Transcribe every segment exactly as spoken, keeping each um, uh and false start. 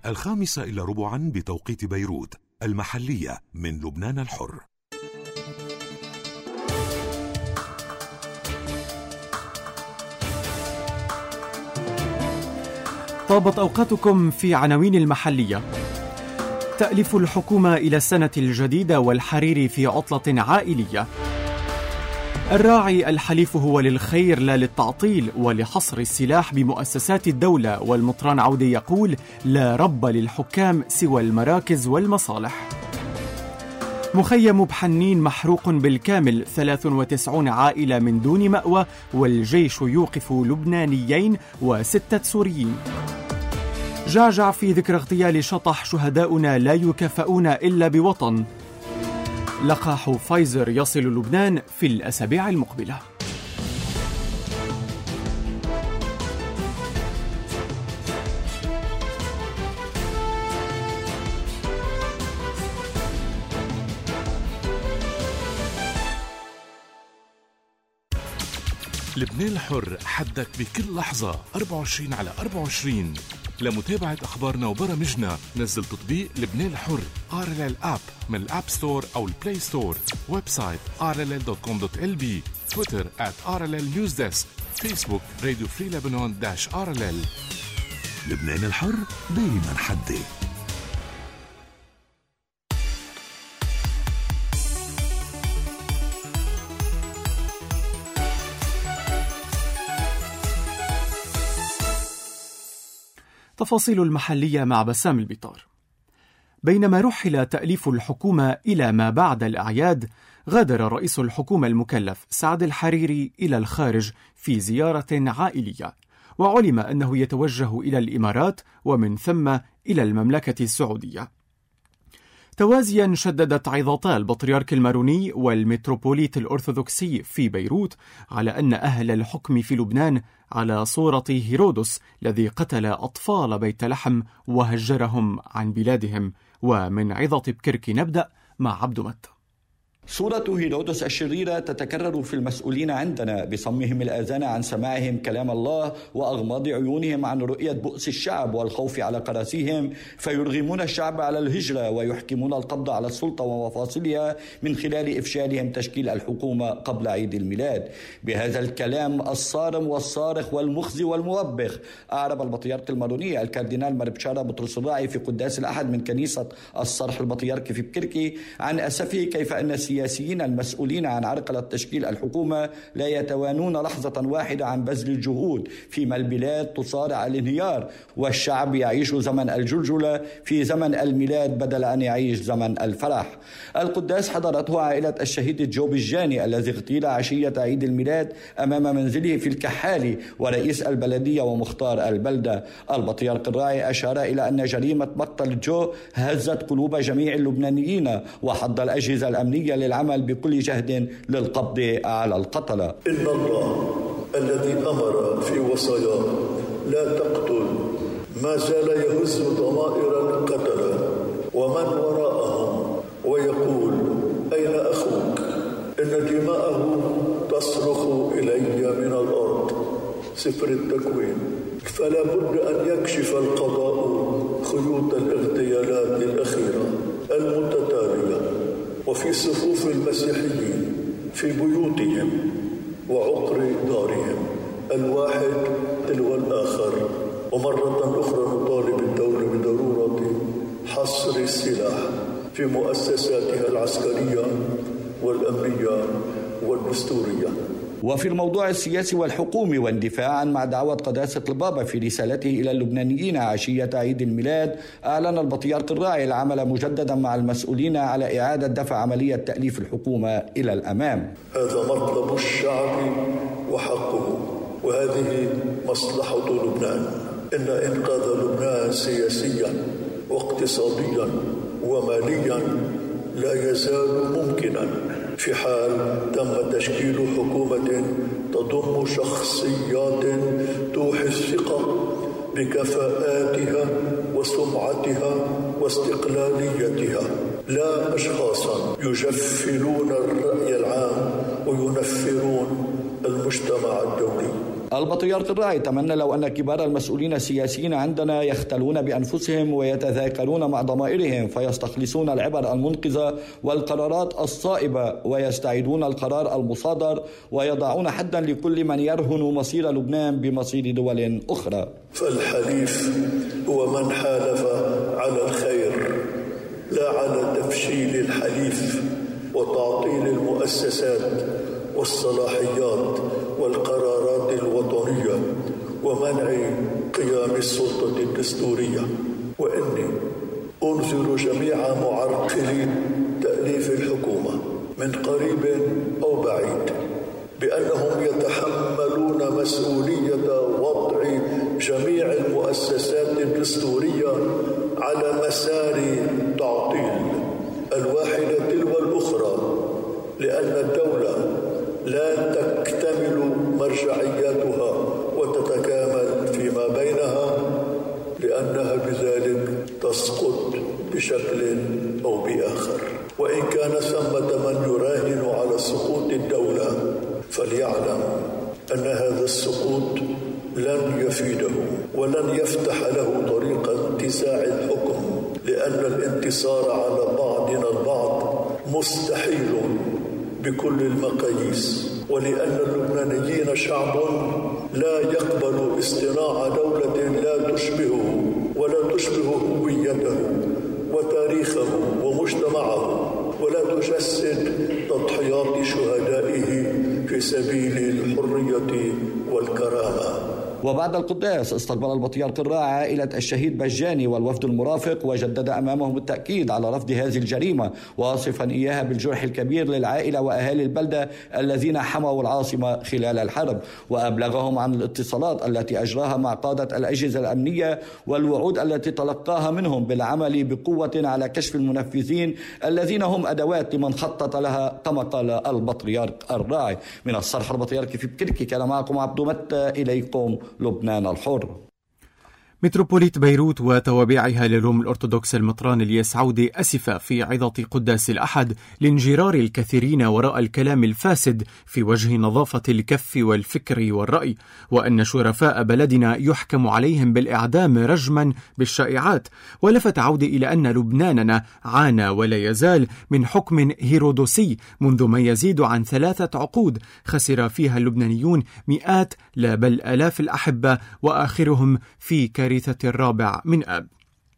الخامسة إلى ربعا بتوقيت بيروت. المحلية من لبنان الحر. طابت أوقاتكم في عناوين المحلية. تأليف الحكومة إلى السنة الجديدة والحريري في عطلة عائلية. الراعي الحليف هو للخير لا للتعطيل ولحصر السلاح بمؤسسات الدولة، والمطران عودة يقول لا رب للحكام سوى المراكز والمصالح. مخيم بحنين محروق بالكامل، ثلاث وتسعين عائلة من دون مأوى، والجيش يوقف لبنانيين وستة سوريين. جعجع في ذكرى اغتيال شطح، شهداؤنا لا يكافئون إلا بوطن. لقاح فايزر يصل لبنان في الأسابيع المقبلة. لبنان الحر، حدك بكل لحظة أربعة وعشرين على أربعة وعشرين. لمتابعة أخبارنا وبرامجنا نزل تطبيق لبنان الحر آر إل إل آب من الأب ستور أو البلاي ستور. ويب سايت آر إل إل دوت كوم دوت إل بي. تويتر آت آر إل إل نيوز ديسك. فيسبوك راديو فري لبنان داش آر إل إل. لبنان الحر دايما حدي. تفاصيل المحلية مع بسام البطار. بينما رحل تأليف الحكومة إلى ما بعد الأعياد، غادر رئيس الحكومة المكلف سعد الحريري إلى الخارج في زيارة عائلية، وعلم أنه يتوجه إلى الإمارات ومن ثم إلى المملكة السعودية. توازيا شددت عظتا البطريرك الماروني والمتروبوليت الأرثوذكسي في بيروت على أن أهل الحكم في لبنان على صورة هيرودس الذي قتل أطفال بيت لحم وهجرهم عن بلادهم. ومن عظة بكركي نبدأ مع عبد مت. صورة هيرودس الشريرة تتكرر في المسؤولين عندنا بصمهم الآذان عن سماعهم كلام الله وأغماض عيونهم عن رؤية بؤس الشعب والخوف على قراسيهم، فيرغمون الشعب على الهجرة ويحكمون القبض على السلطة ومفاصلها من خلال إفشالهم تشكيل الحكومة قبل عيد الميلاد. بهذا الكلام الصارم والصارخ والمخزي والموبخ أعرب البطريرك الماروني الكاردينال مربشارة بطرس الراعي في قداس الأحد من كنيسة الصرح البطريركي في بكركي عن أسفه كيف أن السياسيين المسؤولين عن عرقلة تشكيل الحكومة لا يتوانون لحظة واحدة عن بذل الجهود فيما البلاد تصارع الانهيار والشعب يعيش زمن الجلجلة في زمن الميلاد بدل أن يعيش زمن الفرح. القداس حضرته عائلة الشهيد جوب الجاني الذي اغتيل عشية عيد الميلاد أمام منزله في الكحالي ورئيس البلدية ومختار البلدة. البطريرك الراعي أشار إلى أن جريمة مقتل جو هزت قلوب جميع اللبنانيين وحض الأجهزة الأمنية للعمل بكل جهد للقبض على القتلة. إن الله الذي أمر في وصاياه لا تقتل ما زال يهز ضمائر القتلة ومن وراءهم ويقول أين أخوك؟ إن دماءه تصرخ إلي من الأرض. سفر التكوين. فلا بد أن يكشف القضاء خيوط الاغتيالات الأخيرة المتتالية وفي صفوف المسيحيين في بيوتهم وعقر دارهم الواحد تلو الآخر. ومرة أخرى نطالب الدولة بضرورة حصر السلاح في مؤسساتها العسكرية والأمنية والدستورية. وفي الموضوع السياسي والحكومي واندفاعا مع دعوة قداسة البابا في رسالته إلى اللبنانيين عشية عيد الميلاد، أعلن البطريرك الراعي العمل مجددا مع المسؤولين على إعادة دفع عملية تأليف الحكومة إلى الأمام. هذا مطلب الشعب وحقه، وهذه مصلحة لبنان. إن إنقاذ لبنان سياسيا واقتصاديا وماليا لا يزال ممكنا في حال تم تشكيل حكومة تضم شخصيات توحي الثقة بكفاءاتها وسمعتها واستقلاليتها، لا أشخاصا يجفلون الرأي العام وينفرون المجتمع الدولي. البطريرك الراعي تمنى لو أن كبار المسؤولين السياسيين عندنا يختلون بأنفسهم ويتذاكرون مع ضمائرهم فيستخلصون العبر المنقذة والقرارات الصائبة ويستعيدون القرار المصادر ويضعون حدا لكل من يرهن مصير لبنان بمصير دول أخرى. فالحليف هو من حالف على الخير لا على تفشيل الحليف وتعطيل المؤسسات والصلاحيات والقرارات الوطنية ومنع قيام السلطة الدستورية. وإني أنذر جميع معرقلي تأليف الحكومة من قريب أو بعيد بأنهم يتحملون مسؤولية وضع جميع المؤسسات الدستورية على مسار تعطيل الواحدة تلو الأخرى، لأن الدولة لا تكتمل مرجعياتها وتتكامل فيما بينها، لأنها بذلك تسقط بشكل أو بآخر. وإن كان ثمة من يراهن على سقوط الدولة فليعلم أن هذا السقوط لن يفيده ولن يفتح له طريق انتزاع الحكم، لأن الانتصار على بعضنا البعض مستحيل بكل المقاييس، ولأن اللبنانيين شعب لا يقبل اصطناع دولة لا تشبهه ولا تشبه هويته وتاريخه ومجتمعه ولا تجسد تضحيات شهدائه في سبيل الحرية والكرامة. وبعد القداس استقبل البطريرك الراعي عائلة الشهيد بجاني والوفد المرافق وجدد أمامهم التأكيد على رفض هذه الجريمة، واصفا إياها بالجرح الكبير للعائلة وأهالي البلدة الذين حموا العاصمة خلال الحرب، وأبلغهم عن الاتصالات التي أجراها مع قادة الأجهزة الأمنية والوعود التي تلقاها منهم بالعمل بقوة على كشف المنفذين الذين هم أدوات لمن خطط لها كما قال البطريرك الراعي. من الصرح البطريركي في بكركي كان معكم عبدو متى، إليكم لبنان الحر. متروبوليت بيروت وتوابعها للروم الأرثوذكس المطران الياس عودة أسف في عظة قداس الأحد لانجرار الكثيرين وراء الكلام الفاسد في وجه نظافة الكف والفكر والرأي، وأن شرفاء بلدنا يحكم عليهم بالإعدام رجما بالشائعات. ولفت عودة إلى أن لبناننا عانى ولا يزال من حكم هيرودوسي منذ ما يزيد عن ثلاثة عقود خسر فيها اللبنانيون مئات لا بل آلاف الأحبة، وآخرهم في كارثة الرابع من آب.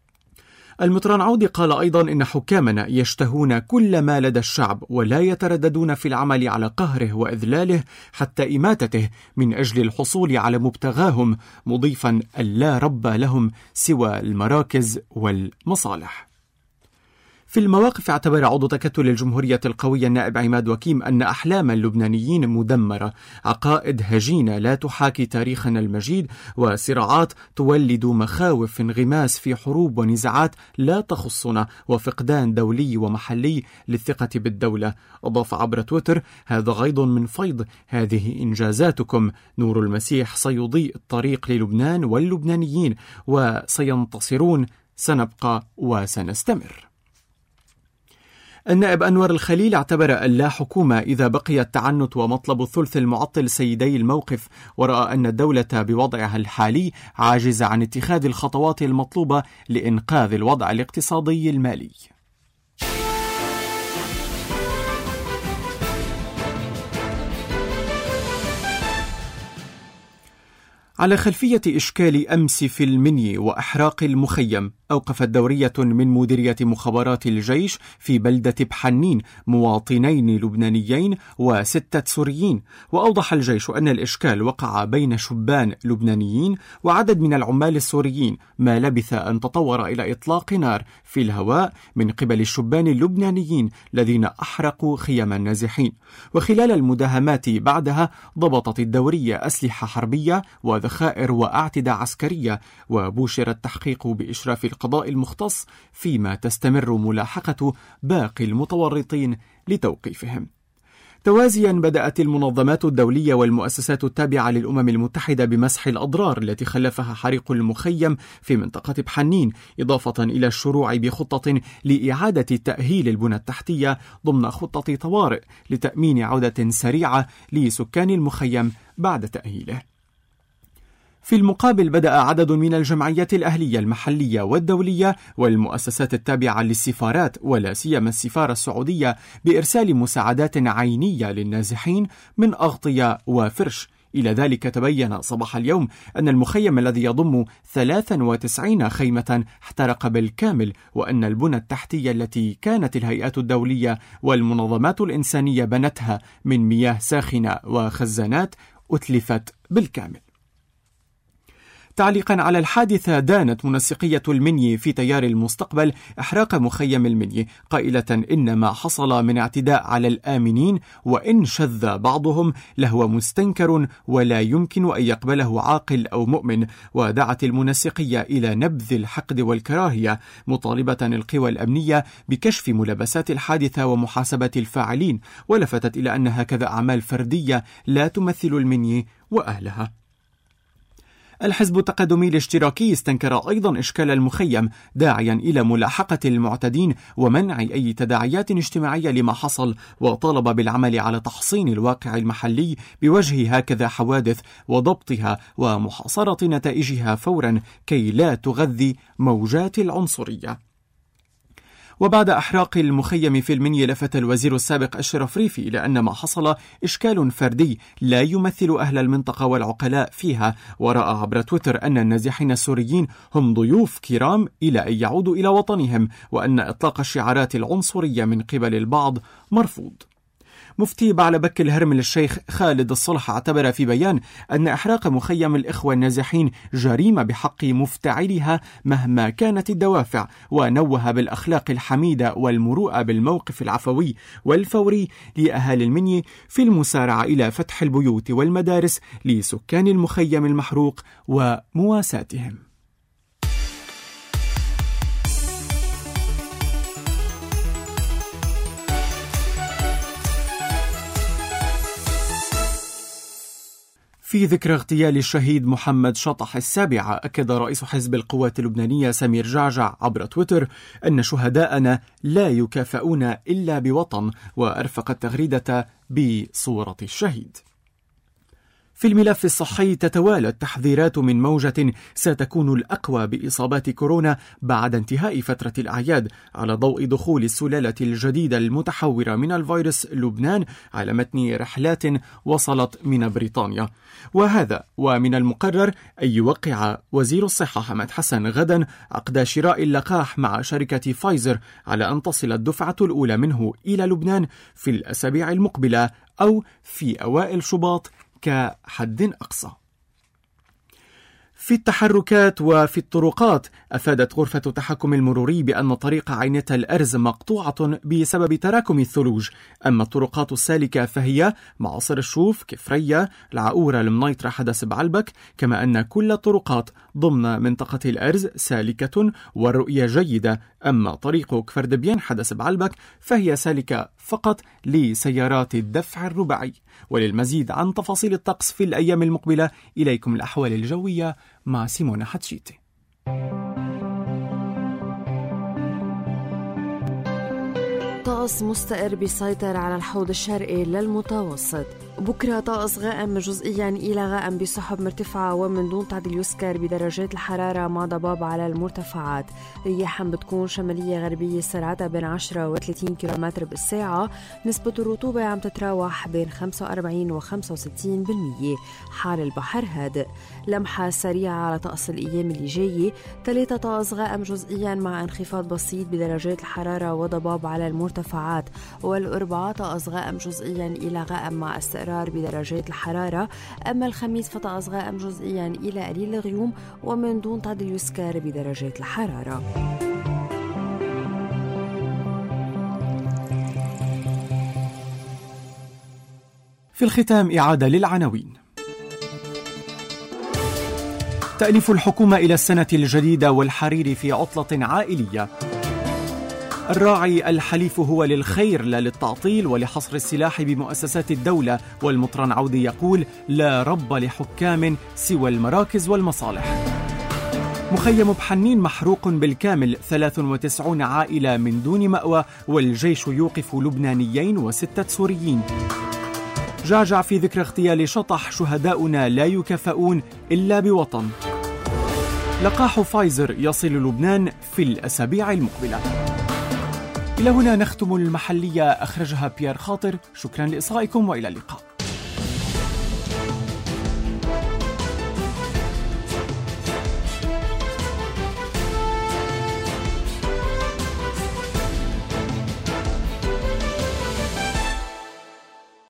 المطران عودي قال أيضا إن حكامنا يشتهون كل ما لدى الشعب ولا يترددون في العمل على قهره وإذلاله حتى إماتته من أجل الحصول على مبتغاهم، مضيفا أن لا رب لهم سوى المراكز والمصالح. في المواقف اعتبر عضو تكتل الجمهورية القوية النائب عماد وكيم أن أحلام اللبنانيين مدمرة، عقائد هجينة لا تحاكي تاريخنا المجيد، وصراعات تولد مخاوف انغماس في حروب ونزاعات لا تخصنا، وفقدان دولي ومحلي للثقة بالدولة. أضاف عبر تويتر: هذا غيض من فيض، هذه إنجازاتكم، نور المسيح سيضيء الطريق للبنان واللبنانيين وسينتصرون، سنبقى وسنستمر. النائب أنور الخليل اعتبر أن لا حكومة إذا بقي التعنت ومطلب الثلث المعطل سيدي الموقف، ورأى أن الدولة بوضعها الحالي عاجزة عن اتخاذ الخطوات المطلوبة لإنقاذ الوضع الاقتصادي المالي. على خلفية إشكال أمس في المني وإحراق المخيم، أوقفت دورية من مديرية مخابرات الجيش في بلدة بحنين مواطنين لبنانيين وستة سوريين. وأوضح الجيش أن الإشكال وقع بين شبان لبنانيين وعدد من العمال السوريين، ما لبث أن تطور إلى إطلاق نار في الهواء من قبل الشبان اللبنانيين الذين أحرقوا خيام النازحين. وخلال المداهمات بعدها ضبطت الدورية أسلحة حربية وذخائر وأعتدة عسكرية، وبوشر التحقيق بإشراف القضاء المختص، فيما تستمر ملاحقة باقي المتورطين لتوقيفهم. توازيا بدأت المنظمات الدولية والمؤسسات التابعة للأمم المتحدة بمسح الأضرار التي خلفها حريق المخيم في منطقة بحنين، إضافة إلى الشروع بخطة لإعادة تأهيل البنى التحتية ضمن خطة طوارئ لتأمين عودة سريعة لسكان المخيم بعد تأهيله. في المقابل بدأ عدد من الجمعيات الأهلية المحلية والدولية والمؤسسات التابعة للسفارات ولا سيما السفارة السعودية بإرسال مساعدات عينية للنازحين من أغطية وفرش. إلى ذلك تبين صباح اليوم أن المخيم الذي يضم ثلاث وتسعين خيمة احترق بالكامل، وأن البنى التحتية التي كانت الهيئات الدولية والمنظمات الإنسانية بنتها من مياه ساخنة وخزانات أتلفت بالكامل. تعليقا على الحادثة، دانت منسقية المنيي في تيار المستقبل إحراق مخيم المنيي قائلة إن ما حصل من اعتداء على الآمنين وإن شذ بعضهم لهو مستنكر ولا يمكن أن يقبله عاقل أو مؤمن، ودعت المنسقية إلى نبذ الحقد والكراهية، مطالبة القوى الأمنية بكشف ملابسات الحادثة ومحاسبة الفاعلين، ولفتت إلى أن هكذا أعمال فردية لا تمثل المنيي وأهلها. الحزب التقدمي الاشتراكي استنكر أيضا إشكال المخيم، داعيا إلى ملاحقة المعتدين ومنع أي تداعيات اجتماعية لما حصل، وطالب بالعمل على تحصين الواقع المحلي بوجه هكذا حوادث وضبطها ومحاصرة نتائجها فورا كي لا تغذي موجات العنصرية. وبعد إحراق المخيم في المنيا، لفت الوزير السابق أشرف ريفي إلى أن ما حصل إشكال فردي لا يمثل أهل المنطقة والعقلاء فيها، ورأى عبر تويتر أن النازحين السوريين هم ضيوف كرام إلى أن يعودوا إلى وطنهم، وأن إطلاق الشعارات العنصرية من قبل البعض مرفوض. مفتي بعلبك الهرمل الشيخ خالد الصلح اعتبر في بيان أن إحراق مخيم الإخوة النازحين جريمة بحق مفتعلها مهما كانت الدوافع، ونوه بالأخلاق الحميدة والمروءة بالموقف العفوي والفوري لأهالي المنيا في المسارعة إلى فتح البيوت والمدارس لسكان المخيم المحروق ومواساتهم. في ذكرى اغتيال الشهيد محمد شطح السابعة، أكد رئيس حزب القوات اللبنانية سمير جعجع عبر تويتر أن شهداءنا لا يكافئون إلا بوطن، وأرفق التغريدة بصورة الشهيد. في الملف الصحي، تتوالى التحذيرات من موجة ستكون الأقوى بإصابات كورونا بعد انتهاء فترة الأعياد، على ضوء دخول السلالة الجديدة المتحورة من الفيروس لبنان على متن رحلات وصلت من بريطانيا. وهذا ومن المقرر أن يوقع وزير الصحة حمد حسن غدا عقد شراء اللقاح مع شركة فايزر على أن تصل الدفعة الأولى منه إلى لبنان في الأسابيع المقبلة أو في أوائل شباط كحد أقصى. في التحركات وفي الطرقات، أفادت غرفة التحكم المروري بأن طريق عينة الأرز مقطوعة بسبب تراكم الثلوج، أما الطرقات السالكة فهي معاصر الشوف، كفرية، العقورة، المنيطرة، حدث بعلبك، كما أن كل الطرقات ضمن منطقة الأرز سالكة والرؤية جيدة، أما طريق كفردبيان حدث بعلبك فهي سالكة فقط لسيارات الدفع الرباعي. وللمزيد عن تفاصيل الطقس في الأيام المقبلة، إليكم الأحوال الجوية مع سيمونة حتشيتي. طقس مستقر بيسيطر على الحوض الشرقي للمتوسط. بكرة طقس غائم جزئيا إلى غائم بسحب مرتفعة ومن دون تعديل يسكر بدرجات الحرارة مع ضباب على المرتفعات. رياح بتكون شمالية غربية سرعتها بين عشرة وثلاثين كيلومتر بالساعة. نسبة الرطوبة عم تتراوح بين خمسة وأربعين وخمسة وستين بالمية. حال البحر هادئ. لمحة سريعة على طقس الأيام اللي جاية. ثلاثة طقس غائم جزئيا مع انخفاض بسيط بدرجات الحرارة وضباب على المرتفعات. والأربعاء طقس غائم جزئيا إلى غائم مع استقرار بدرجات الحرارة. أما الخميس فطقس غائم جزئيا إلى قليل الغيوم ومن دون تعديل يسكر بدرجات الحرارة. في الختام إعادة للعناوين. تأليف الحكومة إلى السنة الجديدة والحرير في عطلة عائلية. الراعي الحليف هو للخير لا للتعطيل ولحصر السلاح بمؤسسات الدولة. والمطران عودي يقول لا رب لحكام سوى المراكز والمصالح. مخيم بحنين محروق بالكامل، ثلاث وتسعين عائلة من دون مأوى، والجيش يوقف لبنانيين وستة سوريين. جعجع في ذكرى اغتيال شطح: شهداؤنا لا يكافئون إلا بوطن. لقاح فايزر يصل لبنان في الأسابيع المقبلة. إلى هنا نختم المحلية، أخرجها بيير خاطر. شكرا لإصغائكم وإلى اللقاء.